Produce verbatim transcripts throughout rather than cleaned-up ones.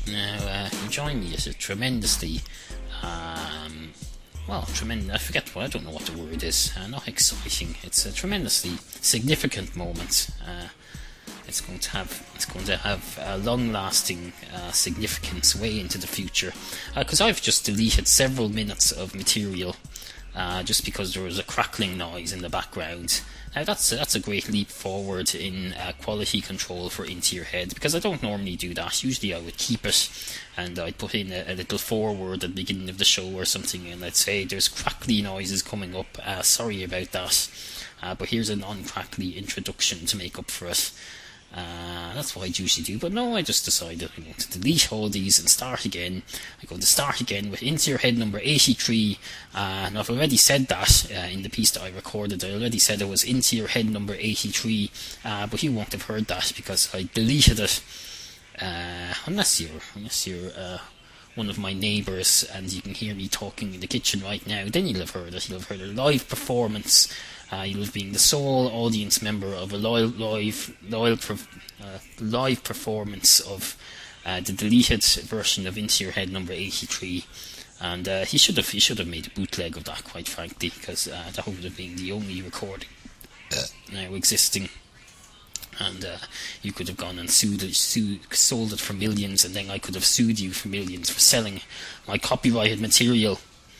Now, uh, join me at a tremendously, um, well, tremendous, I forget what, I don't know what the word is, uh, not exciting, it's a tremendously significant moment. Uh, it's going to have, it's going to have a long-lasting uh, significance way into the future, because uh, I've just deleted several minutes of material, uh, just because there was a crackling noise in the background. Now that's that's a great leap forward in uh, quality control for Into Your Head, because I don't normally do that. Usually I would keep it and I'd put in a, a little foreword at the beginning of the show or something, and I'd say there's crackly noises coming up, uh, sorry about that, uh, but here's a non-crackly introduction to make up for it. Uh, that's what I usually do, but no, I just decided I'm going to delete all these and start again. I'm going to start again with Into Your Head number eighty-three, uh, and I've already said that uh, in the piece that I recorded. I already said it was Into Your Head number eighty-three, uh, but you won't have heard that because I deleted it, uh, unless you're, unless you're uh, one of my neighbours and you can hear me talking in the kitchen right now. Then you'll have heard it. You'll have heard a live performance. Uh, you'll have been the sole audience member of a live, live, live, uh, live performance of uh, the deleted version of Into Your Head number eighty-three, and uh, he should have he should have made a bootleg of that, quite frankly, because uh, that would have been the only recording uh, now existing. And uh, you could have gone and sued it, sued, sold it for millions, and then I could have sued you for millions for selling my copyrighted material.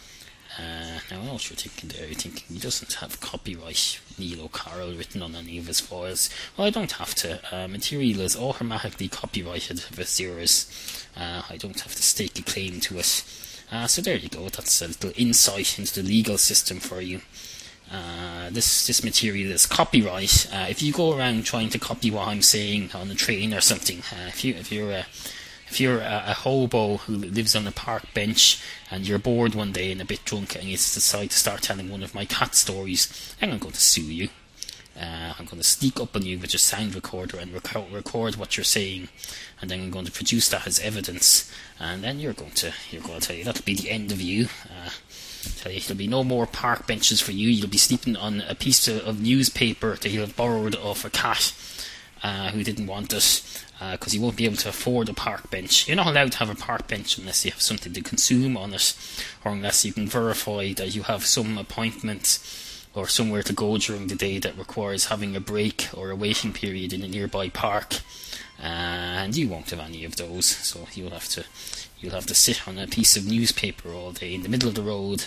Uh, now I know what you're thinking there. You're thinking he doesn't have copyright Neil O'Carroll written on any of his files. Well, I don't have to. Uh, material is automatically copyrighted if it's yours. Uh, I don't have to stake a claim to it. Uh, so there you go. That's a little insight into the legal system for you. Uh, this this material is copyright. Uh, if you go around trying to copy what I'm saying on a train or something, uh, if you if you're a If you're a, a hobo who lives on a park bench and you're bored one day and a bit drunk and you decide to start telling one of my cat stories, I'm going to sue you. Uh, I'm going to sneak up on you with your sound recorder and record, record what you're saying, and then I'm going to produce that as evidence. And then you're going to you're going to tell you that'll be the end of you. Uh, tell you there'll be no more park benches for you. You'll be sleeping on a piece of, of newspaper that you'll have borrowed off a cat uh, who didn't want it. Because uh, you won't be able to afford a park bench. You're not allowed to have a park bench unless you have something to consume on it, or unless you can verify that you have some appointment or somewhere to go during the day that requires having a break or a waiting period in a nearby park. Uh, and you won't have any of those, so you'll have to you'll have to sit on a piece of newspaper all day in the middle of the road.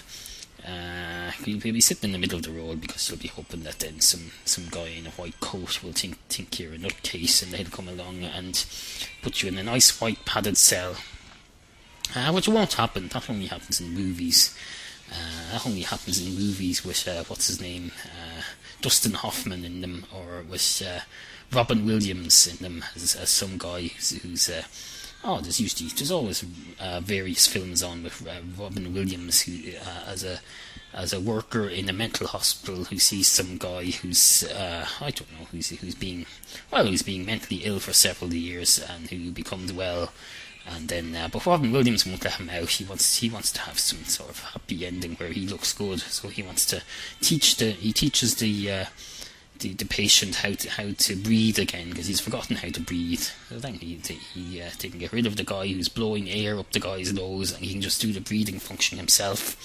Uh, you'll be sitting in the middle of the road because you'll be hoping that then some, some guy in a white coat will think think you're a nutcase, and they'll come along and put you in a nice white padded cell. Uh, which won't happen. That only happens in movies. Uh, that only happens in movies with uh, what's his name, uh, Dustin Hoffman in them, or with uh, Robin Williams in them as, as some guy who's. who's uh, Oh, there's usually there's always uh, various films on with uh, Robin Williams, who uh, as a as a worker in a mental hospital who sees some guy who's uh, I don't know who's who's being well who's being mentally ill for several years and who becomes well, and then uh, but Robin Williams won't let him out. He wants he wants to have some sort of happy ending where he looks good, so he wants to teach the he teaches the. Uh, The, the patient how to how to breathe again, because he's forgotten how to breathe. So then he he uh, they can get rid of the guy who's blowing air up the guy's nose, and he can just do the breathing function himself.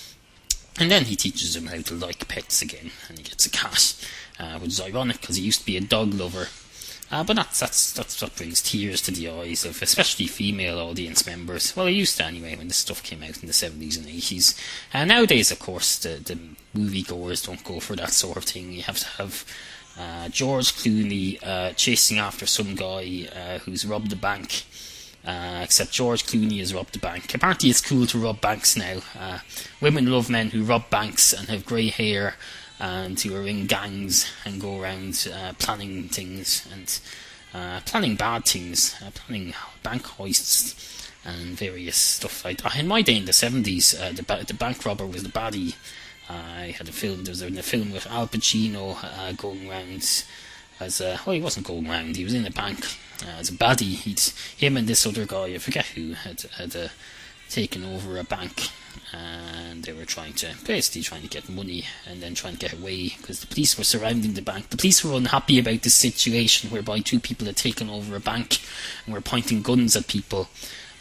And then he teaches him how to like pets again, and he gets a cat, uh, which is ironic because he used to be a dog lover. Uh, but that's that's that's what brings tears to the eyes of especially female audience members. Well, it used to anyway when this stuff came out in the seventies and eighties. And uh, nowadays, of course, the the moviegoers don't go for that sort of thing. You have to have uh, George Clooney uh, chasing after some guy uh, who's robbed a bank. Uh, except George Clooney has robbed a bank. Apparently, it's cool to rob banks now. Uh, women love men who rob banks and have grey hair, and who are in gangs and go around uh, planning things and uh, planning bad things, uh, planning bank heists and various stuff like that. In my day in the seventies, uh, the, ba- the bank robber was the baddie. Uh, I had a film, there was a, a film with Al Pacino uh, going around as a, well, he wasn't going around, he was in a bank uh, as a baddie. He'd, him and this other guy, I forget who, had, had uh, taken over a bank. And they were trying to, basically trying to get money and then trying to get away because the police were surrounding the bank. The police were unhappy about this situation whereby two people had taken over a bank and were pointing guns at people.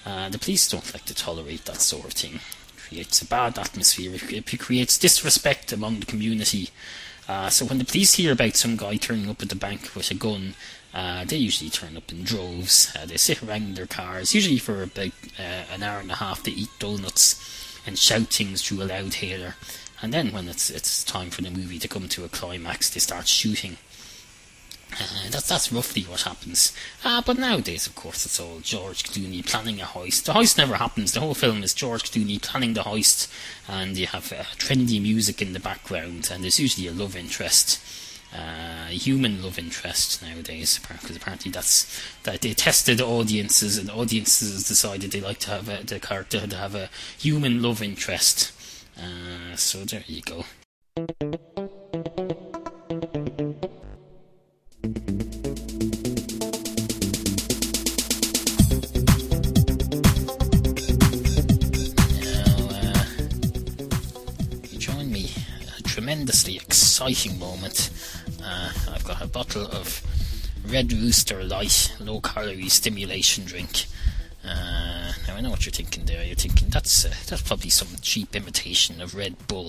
Uh, the police don't like to tolerate that sort of thing. It creates a bad atmosphere. It, it creates disrespect among the community. Uh, so when the police hear about some guy turning up at the bank with a gun, uh, they usually turn up in droves. Uh, they sit around in their cars, usually for about uh, an hour and a half, to eat donuts and shout things through a loud hailer. And then when it's it's time for the movie to come to a climax, they start shooting. Uh, that's that's roughly what happens. Uh, but nowadays, of course, it's all George Clooney planning a heist. The heist never happens. The whole film is George Clooney planning the heist, and you have uh, trendy music in the background, and there's usually a love interest, uh, a human love interest nowadays, because apparently that's that they tested audiences, and audiences decided they like to have a, the character to have a human love interest. Uh, so there you go. Tremendously exciting moment. Uh, I've got a bottle of Red Rooster Light low calorie stimulation drink. Uh, now I know what you're thinking there. You're thinking that's uh, that's probably some cheap imitation of Red Bull.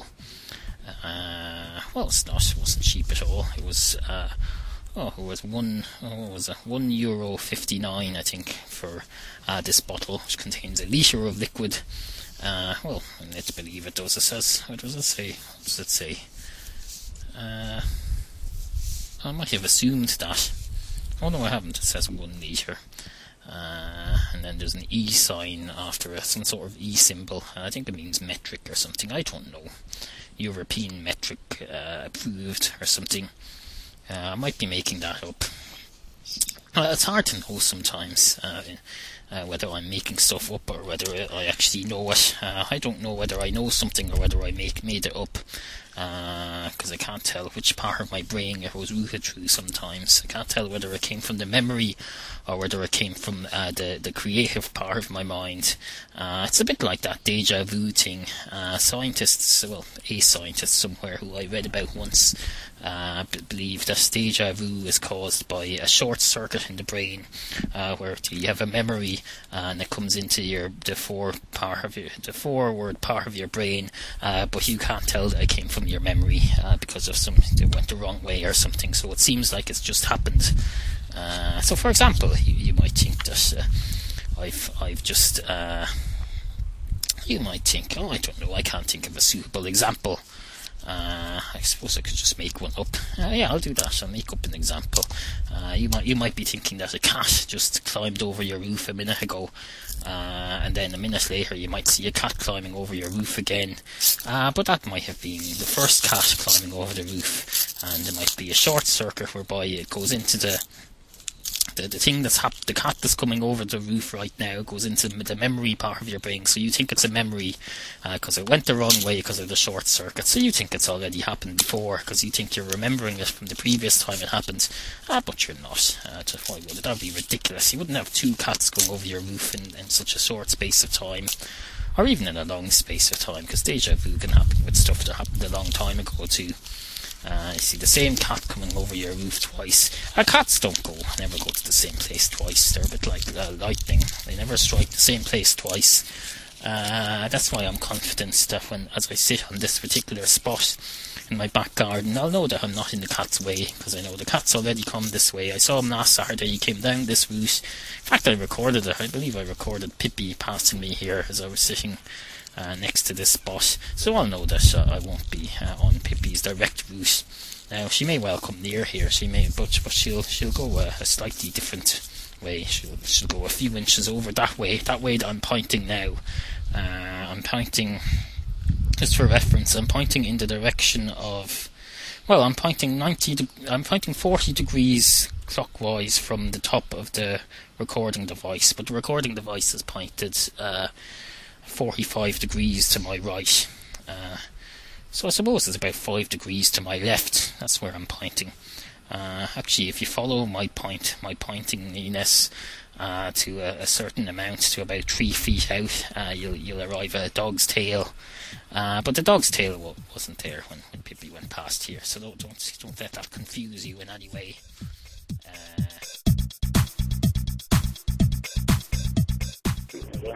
Uh, well, it's not. It wasn't cheap at all. It was uh, oh, it was one. Oh, it was a one euro fifty nine, I think, for uh, this bottle, which contains a liter of liquid. Uh, well, let's believe it does. It says, what does it say? What does it say? Uh, I might have assumed that. Oh no, I haven't. It says one litre. Uh, and then there's an E sign after it, some sort of E symbol. I think it means metric or something. I don't know. European metric uh, approved or something. Uh, I might be making that up. Uh, it's hard to know sometimes. Uh, Uh, whether I'm making stuff up or whether I actually know it. Uh, I don't know whether I know something or whether I make made it up, because uh, I can't tell which part of my brain it was rooted through sometimes. I can't tell whether it came from the memory or whether it came from uh, the, the creative part of my mind. Uh, it's a bit like that deja vu thing. Uh, scientists, well, a scientist somewhere who I read about once, uh, believe that deja vu is caused by a short circuit in the brain, uh, where you have a memory uh, and it comes into your the fore part of your the forward part of your brain, uh, but you can't tell that it came from your memory uh, because of some it went the wrong way or something. So it seems like it's just happened. Uh, so, for example, you, you might think that uh, I've I've just uh, you might think, oh, I don't know, I can't think of a suitable example. Uh, I suppose I could just make one up. Uh, yeah, I'll do that. I'll make up an example. Uh, you might you might be thinking that a cat just climbed over your roof a minute ago, uh, and then a minute later you might see a cat climbing over your roof again. Uh, but that might have been the first cat climbing over the roof, and there might be a short circuit whereby it goes into the The, the thing that's hap- the cat that's coming over the roof right now goes into the memory part of your brain, so you think it's a memory because uh, it went the wrong way because of the short circuit, so you think it's already happened before because you think you're remembering it from the previous time it happened, uh, but you're not. Uh, just why would it? That would be ridiculous. You wouldn't have two cats going over your roof in, in such a short space of time, or even in a long space of time, because deja vu can happen with stuff that happened a long time ago too. Uh, you see the same cat coming over your roof twice. Uh, cats don't go, never go to the same place twice. They're a bit like uh, lightning. They never strike the same place twice. Uh, that's why I'm confident that when, as I sit on this particular spot in my back garden, I'll know that I'm not in the cat's way, because I know the cat's already come this way. I saw him last Saturday, he came down this route. In fact, I recorded it. I believe I recorded Pippi passing me here as I was sitting Uh, next to this spot, so I'll know that uh, I won't be uh, on Pippi's direct route. Now, she may well come near here, she may, but but she'll she'll go uh, a slightly different way. She'll she'll go a few inches over that way, that way that I'm pointing now. Uh, I'm pointing, just for reference, I'm pointing in the direction of, well, I'm pointing ninety. De- I'm pointing forty degrees clockwise from the top of the recording device, but the recording device is pointed Uh, forty-five degrees to my right, uh, so I suppose it's about five degrees to my left. That's where I'm pointing. Uh, actually, if you follow my point, my pointingness uh, to a, a certain amount, to about three feet out, uh, you'll you'll arrive at a dog's tail. Uh, but the dog's tail w- wasn't there when, when Pippi went past here, so don't don't don't let that confuse you in any way. Uh,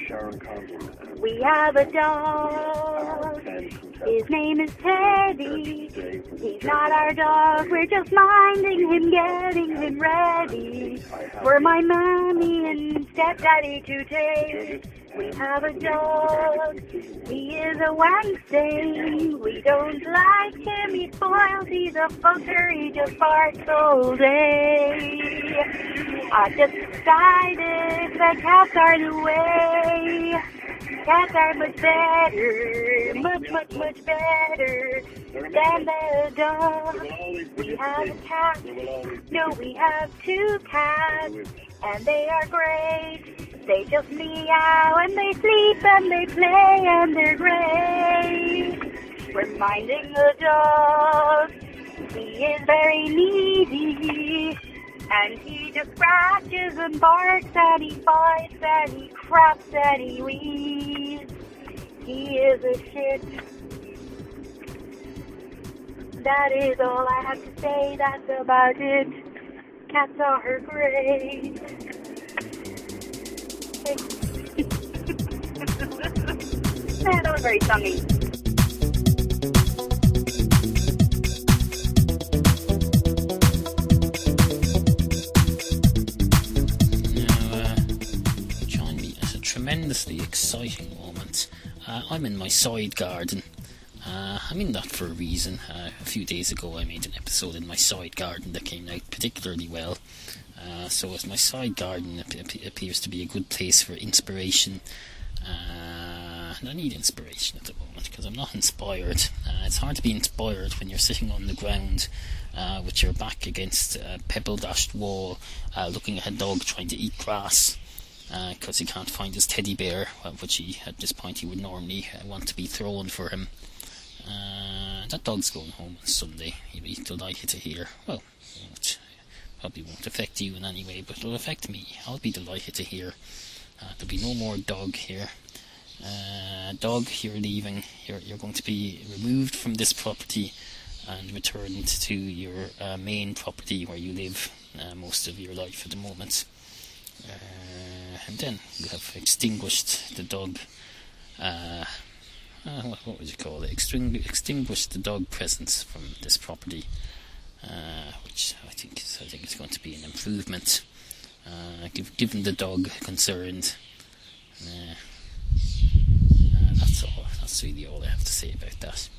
We have a dog. His name is Teddy. He's not our dog. We're just minding him, getting him ready for my mommy and stepdaddy to take. We have a dog. He is a wangstain. We don't like him. He spoils. He's a fucker. He just barks all day. I just decided that cats are the way. Cats are much better, much, much, much better than the dog. We have a cat. No, we have two cats, and they are great. They just meow, and they sleep, and they play, and they're great. We're minding the dog. He is very needy. And he just scratches and barks and he bites and he craps and he wheezes. He is a shit. That is all I have to say. That's about it. Cats are great. That was very sunny. Tremendously exciting moment. Uh, I'm in my side garden. Uh, I'm in that for a reason. Uh, a few days ago I made an episode in my side garden that came out particularly well. Uh, so as my side garden ap- ap- appears to be a good place for inspiration. Uh, and I need inspiration at the moment because I'm not inspired. Uh, it's hard to be inspired when you're sitting on the ground uh, with your back against a pebble-dashed wall, uh, looking at a dog trying to eat grass. Because uh, he can't find his teddy bear, which he, at this point, he would normally uh, want to be thrown for him. Uh, that dog's going home on Sunday. He'll be delighted to hear. Well, it probably won't affect you in any way, but it'll affect me. I'll be delighted to hear. Uh, there'll be no more dog here. Uh, dog, you're leaving. You're, you're going to be removed from this property and returned to your uh, main property where you live uh, most of your life at the moment. Uh, and then you have extinguished the dog. Uh, uh, what, what would you call it? Extingu- extinguished the dog presence from this property, uh, which I think is I think is going to be an improvement. Uh, give, given the dog concerned, uh, uh, that's all. That's really all I have to say about that.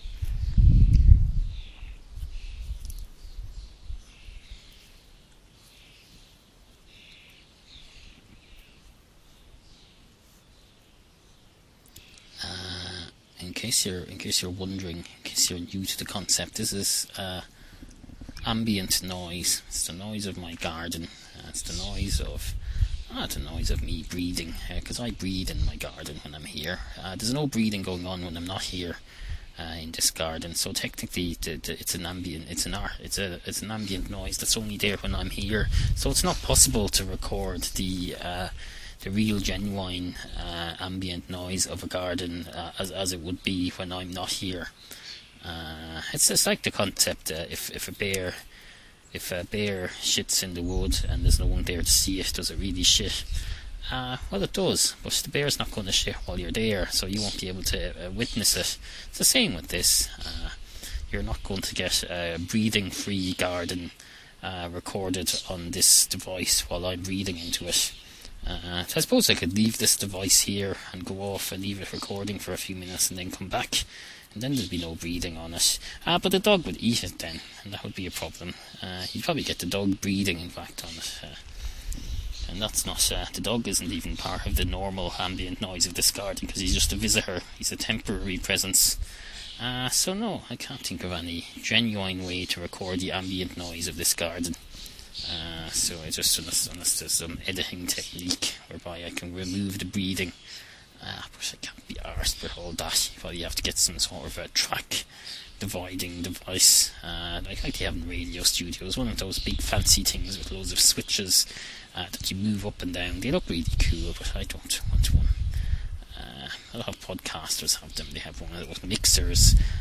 In case you're, in case you're wondering, in case you're new to the concept, this is uh, ambient noise. It's the noise of my garden. Uh, it's the noise of, ah, the noise of me breathing. Because uh, I breathe in my garden when I'm here. Uh, there's no breathing going on when I'm not here uh, in this garden. So technically, the, the, it's an ambient, it's an art, it's a, it's an ambient noise that's only there when I'm here. So it's not possible to record the. Uh, the real genuine uh, ambient noise of a garden uh, as as it would be when I'm not here. Uh, it's just like the concept uh, if if a bear if a bear shits in the wood and there's no one there to see it, does it really shit? Uh, well, it does, but the bear's not going to shit while you're there, so you won't be able to uh, witness it. It's the same with this. Uh, you're not going to get a breathing-free garden uh, recorded on this device while I'm breathing into it. Uh, so I suppose I could leave this device here and go off and leave it recording for a few minutes and then come back, and then there'd be no breathing on it. Uh, but the dog would eat it then, and that would be a problem. Uh, you'd probably get the dog breathing, in fact, on it. Uh, and that's not, uh, the dog isn't even part of the normal ambient noise of this garden, because he's just a visitor. He's a temporary presence. Uh, so no, I can't think of any genuine way to record the ambient noise of this garden. Uh, so I just unless, unless there's some editing technique whereby I can remove the breathing, uh, but I can't be arsed with all that. You probably have to get some sort of a track dividing device, uh, like, like they have in radio studios, one of those big fancy things with loads of switches uh, that you move up and down. They look really cool, but I don't want one. Uh, a lot of podcasters have them. They have one of those mixers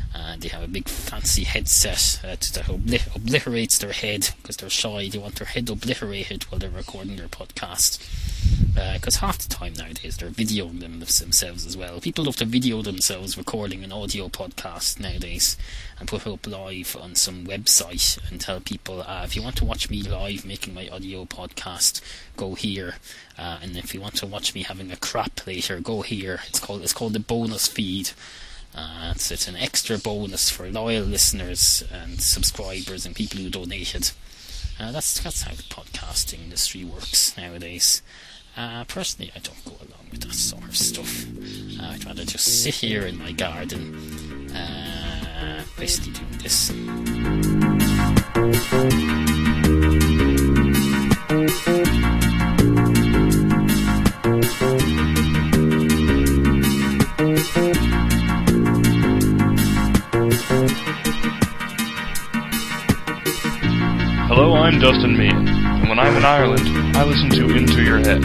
Uh, they have a big fancy headset uh, that obli- obliterates their head because they're shy. They want their head obliterated while they're recording their podcast. Because uh, half the time nowadays they're videoing them themselves as well. People love to video themselves recording an audio podcast nowadays and put it up live on some website and tell people, uh, if you want to watch me live making my audio podcast, go here. Uh, and if you want to watch me having a crap later, go here. It's called it's called the bonus feed. Uh, it's, it's an extra bonus for loyal listeners and subscribers and people who donated. Uh, that's that's how the podcasting industry works nowadays. Uh, personally, I don't go along with that sort of stuff. Uh, I'd rather just sit here in my garden, uh, basically doing this. Hello, I'm Dustin Meehan, and when I'm in Ireland, I listen to Into Your Head.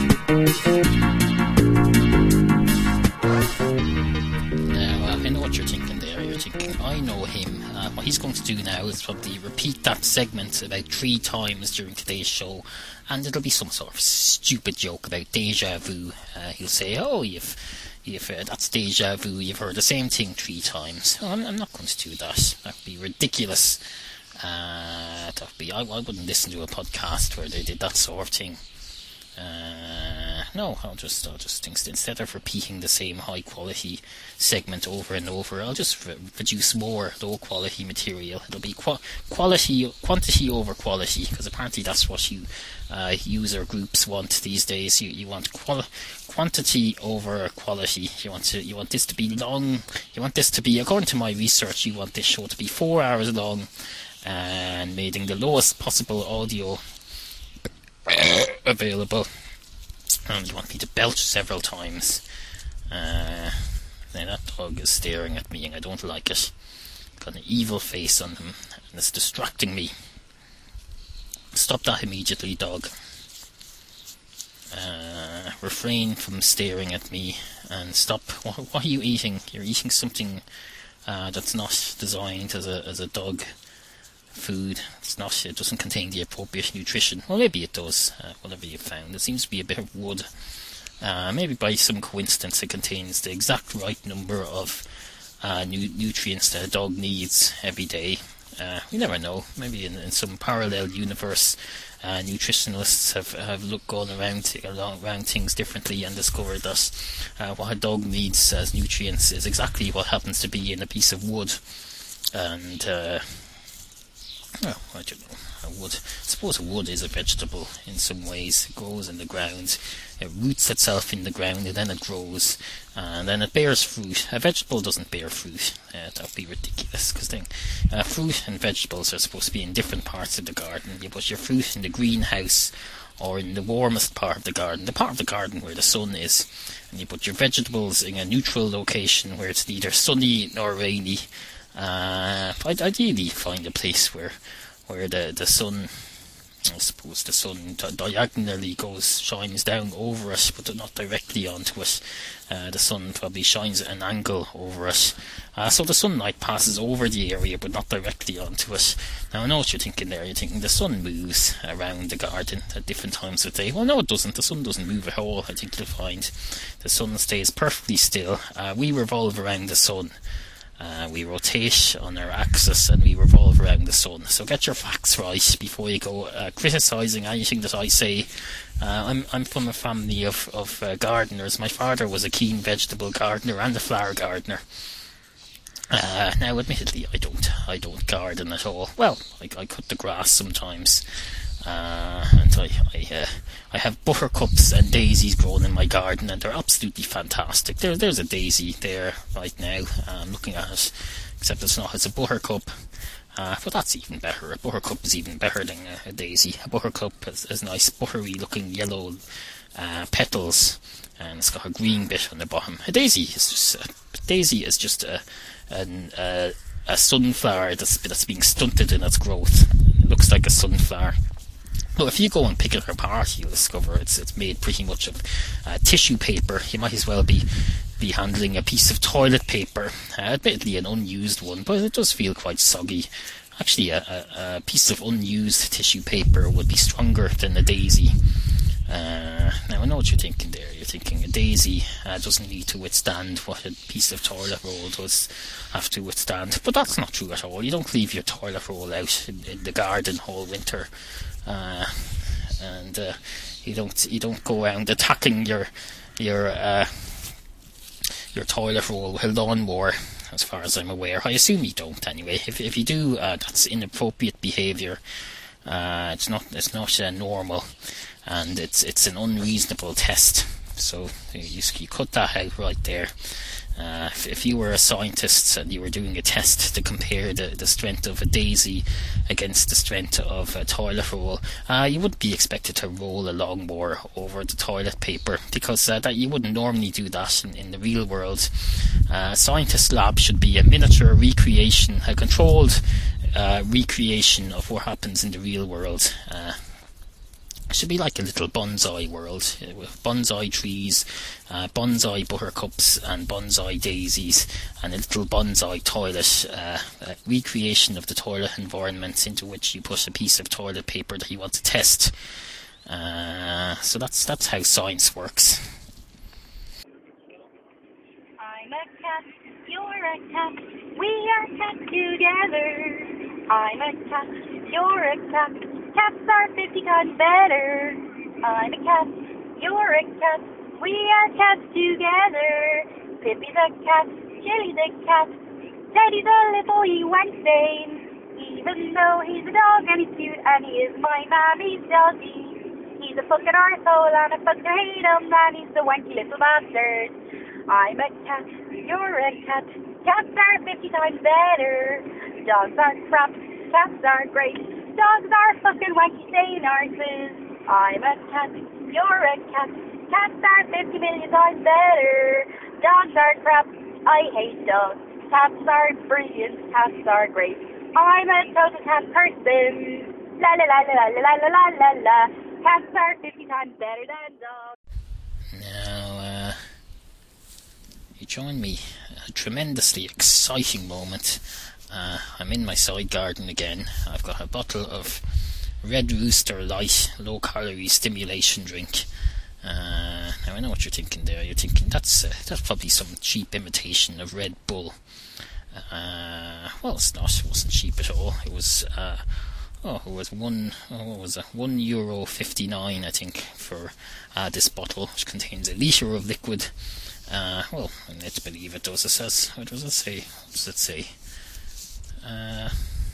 Now, uh, I know what you're thinking there. You're thinking, I know him. Uh, what he's going to do now is probably repeat that segment about three times during today's show, and it'll be some sort of stupid joke about deja vu. Uh, he'll say, oh, you've... You've, uh, that's deja vu, you've heard the same thing three times. Oh, I'm, I'm not going to do that. That would be ridiculous. Uh, that would be, I, I wouldn't listen to a podcast where they did that sort of thing. Uh, no, I'll just, I'll just instead of repeating the same high quality segment over and over, I'll just re- produce more low quality material. It'll be qu- quality, quantity over quality, because apparently that's what you uh, user groups want these days. You you want quali- quantity over quality. You want to, you want this to be long. You want this to be, according to my research, you want this show to be four hours long and made in the lowest possible audio available, and you want me to belch several times. Uh, now that dog is staring at me and I don't like it. Got an evil face on him and it's distracting me. Stop that immediately, dog. Uh, refrain from staring at me and stop. What, what are you eating? You're eating something uh, that's not designed as a as a dog food. It's not, it doesn't contain the appropriate nutrition. Well, maybe it does, uh, whatever you found. It seems to be a bit of wood. Uh, maybe by some coincidence it contains the exact right number of uh, nu- nutrients that a dog needs every day. Uh, you never know. Maybe in, in some parallel universe, uh, nutritionists have, have looked gone around, around things differently and discovered that uh, what a dog needs as nutrients is exactly what happens to be in a piece of wood. And uh, well, I don't know. A wood. I suppose a wood is a vegetable in some ways. It grows in the ground, it roots itself in the ground, and then it grows, and then it bears fruit. A vegetable doesn't bear fruit. Uh, that would be ridiculous, because then uh, fruit and vegetables are supposed to be in different parts of the garden. You put your fruit in the greenhouse, or in the warmest part of the garden, the part of the garden where the sun is, and you put your vegetables in a neutral location where it's neither sunny nor rainy. Uh, I'd ideally find a place where where the, the sun, I suppose the sun di- diagonally goes, shines down over us, but not directly onto it. Uh, the sun probably shines at an angle over it. Uh, so the sunlight passes over the area, but not directly onto it. Now I know what you're thinking there. You're thinking the sun moves around the garden at different times of the day. Well, no, it doesn't. The sun doesn't move at all. I think you'll find the sun stays perfectly still. Uh, we revolve around the sun. Uh, we rotate on our axis and we revolve around the sun. So get your facts right before you go uh, criticising anything that I say. Uh, I'm I'm from a family of, of uh, gardeners. My father was a keen vegetable gardener and a flower gardener. Uh, now, admittedly, I don't I don't garden at all. Well, I, I cut the grass sometimes. Uh, and I I, uh, I have buttercups and daisies growing in my garden, and they're absolutely fantastic. There, there's a daisy there right now. I'm looking at it, except it's not. It's a buttercup, uh, but that's even better. A buttercup is even better than a, a daisy. A buttercup has, has nice buttery-looking yellow uh, petals, and it's got a green bit on the bottom. A daisy is just a daisy is just a an, uh, a sunflower that's that's being stunted in its growth. It looks like a sunflower. Well, if you go and pick it apart, you'll discover it's it's made pretty much of uh, tissue paper. You might as well be be handling a piece of toilet paper, uh, admittedly an unused one, but it does feel quite soggy. Actually, a, a, a piece of unused tissue paper would be stronger than a daisy. Uh, now I know what you're thinking there. You're thinking a daisy uh, doesn't need to withstand what a piece of toilet roll does have to withstand, but that's not true at all. You don't leave your toilet roll out in, in the garden all winter, uh, and uh, you don't you don't go around attacking your your uh, your toilet roll with a lawnmower. As far as I'm aware, I assume you don't anyway. If if you do, uh, that's inappropriate behaviour. Uh, it's not it's not uh, normal. And it's it's an unreasonable test. So you, you cut that out right there. Uh, if, if you were a scientist and you were doing a test to compare the, the strength of a daisy against the strength of a toilet roll, uh, you wouldn't be expected to roll a lawnmower over the toilet paper, because uh, that you wouldn't normally do that in, in the real world. Uh, a scientist's lab should be a miniature recreation, a controlled uh, recreation of what happens in the real world. Uh, It should be like a little bonsai world, uh, with bonsai trees, uh, bonsai buttercups and bonsai daisies, and a little bonsai toilet, uh, a recreation of the toilet environment into which you put a piece of toilet paper that you want to test. Uh, so that's that's how science works. I'm a cat, you're a cat, we are cats together. I'm a cat, you're a cat, cats are fifty times better. I'm a cat, you're a cat, we are cats together. Pippi's a cat, Jilly's a cat, Teddy's a little wee Wednesday. Even though he's a dog and he's cute and he is my mammy's doggy. He's a fucking arsehole and I fucking hate him and he's a wanky little bastard. I'm a cat, you're a cat, cats are fifty times better. Dogs are crap, cats are great. Dogs are fucking wanky sane arses. I'm a cat, you're a cat, cats are fifty million times better. Dogs are crap, I hate dogs. Cats are brilliant, cats are great. I'm a total cat person. La la la la la la la la la la. Cats are fifty times better than dogs. Now, uh, you join me. A tremendously exciting moment. Uh, I'm in my side garden again. I've got a bottle of Red Rooster Light low-calorie stimulation drink. Uh, now I know what you're thinking there. You're thinking that's uh, that's probably some cheap imitation of Red Bull. Uh, well, it's not. It wasn't cheap at all. It was uh, oh, it was one. Oh, what was it? One euro fifty-nine, I think, for uh, this bottle, which contains a litre of liquid. Uh, well, let's believe it does. It says. What does it say? What does it say? Uh,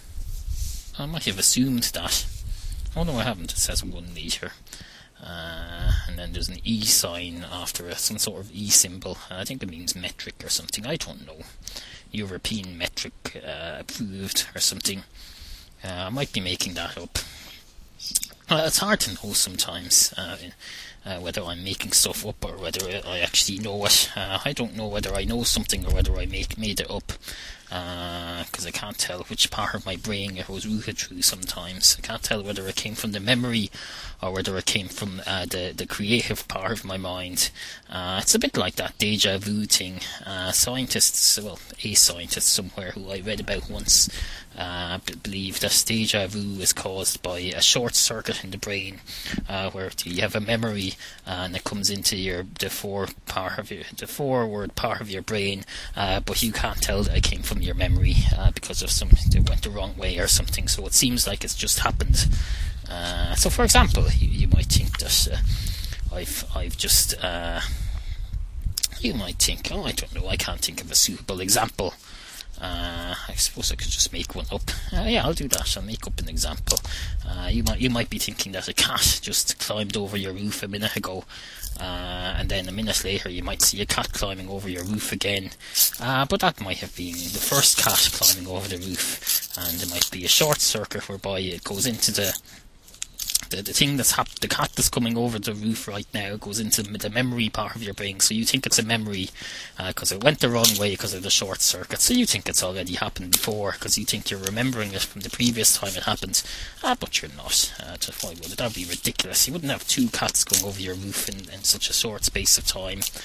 I might have assumed that. Oh no, I haven't. It says one litre. Uh, and then there's an E sign after it, some sort of E symbol. I think it means metric or something. I don't know. European metric uh, approved or something. Uh, I might be making that up. Uh, it's hard to know sometimes uh, uh, whether I'm making stuff up or whether I actually know it. Uh, I don't know whether I know something or whether I make made it up. Because uh, I can't tell which part of my brain it was routed through sometimes. I can't tell whether it came from the memory or whether it came from uh, the, the creative part of my mind. Uh, it's a bit like that deja vu thing. Uh, scientists, well, a scientist somewhere who I read about once, uh, b- believe that deja vu is caused by a short circuit in the brain, uh, where you have a memory uh, and it comes into your the fore part of your the forward part of your brain, uh, but you can't tell that it came from your memory uh, because of something that went the wrong way or something. So it seems like it's just happened. Uh, so, for example, you, you might think that uh, I've I've just uh, you might think, oh, I don't know, I can't think of a suitable example. Uh, I suppose I could just make one up. Uh, yeah, I'll do that. I'll make up an example. Uh, you might you might be thinking that a cat just climbed over your roof a minute ago, uh, and then a minute later you might see a cat climbing over your roof again. Uh, but that might have been the first cat climbing over the roof, and there might be a short circuit whereby it goes into the The, the thing that's hap- the cat that's coming over the roof right now goes into the memory part of your brain, so you think it's a memory because uh, it went the wrong way because of the short circuit, so you think it's already happened before because you think you're remembering it from the previous time it happened, ah, but you're not. Uh, just why would it? That would be ridiculous. You wouldn't have two cats going over your roof in, in such a short space of time.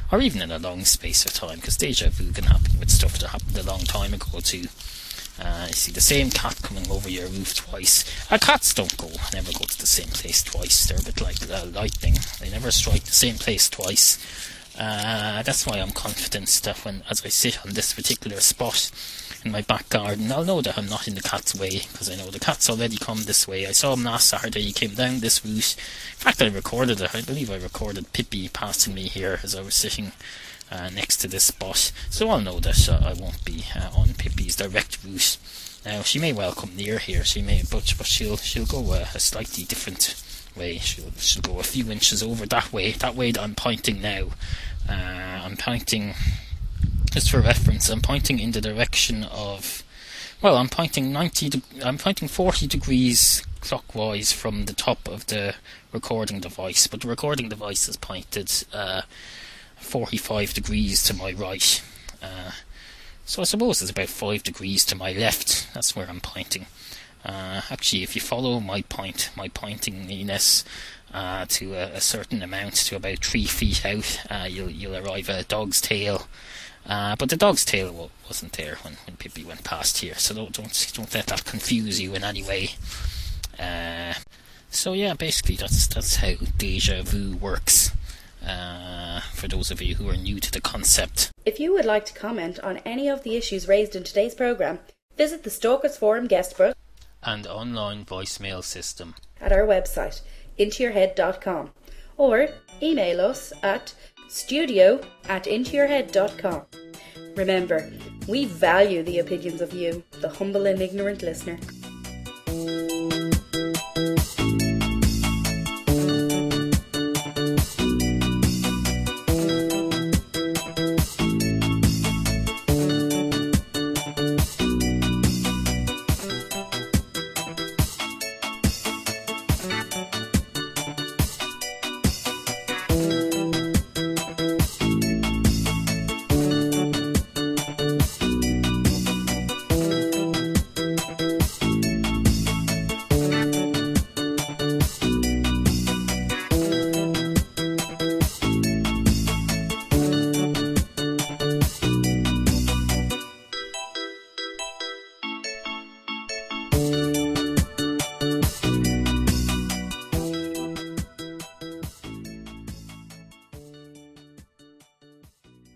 or even in a long space of time, because deja vu can happen with stuff that happened a long time ago too. Uh, you see the same cat coming over your roof twice. Uh, cats don't go, never go to the same place twice. They're a bit like uh, lightning. They never strike the same place twice. Uh, that's why I'm confident that when, as I sit on this particular spot in my back garden, I'll know that I'm not in the cat's way, because I know the cat's already come this way. I saw him last Saturday, he came down this route. In fact, I recorded it. I believe I recorded Pippi passing me here as I was sitting Uh, next to this spot, so I'll know that uh, I won't be uh, on Pippi's direct route. Now, she may well come near here, she may, but but she'll she'll go uh, a slightly different way. She'll she'll go a few inches over that way, that way that I'm pointing now. Uh, I'm pointing, just for reference, I'm pointing in the direction of, well, I'm pointing ninety. De- I'm pointing forty degrees clockwise from the top of the recording device, but the recording device is pointed Uh, forty-five degrees to my right, uh, so I suppose it's about five degrees to my left. That's where I'm pointing. Uh, actually, if you follow my point, my pointingness uh, to a, a certain amount, to about three feet out, uh, you'll you'll arrive at a dog's tail. Uh, but the dog's tail w- wasn't there when, when Pippi went past here, so don't don't don't let that confuse you in any way. Uh, so yeah, basically that's that's how deja vu works. Uh, for those of you who are new to the concept. If you would like to comment on any of the issues raised in today's programme, visit the Stalkers Forum guestbook and online voicemail system at our website, into your head dot com, or email us at studio at into your head dot com. Remember, we value the opinions of you, the humble and ignorant listener.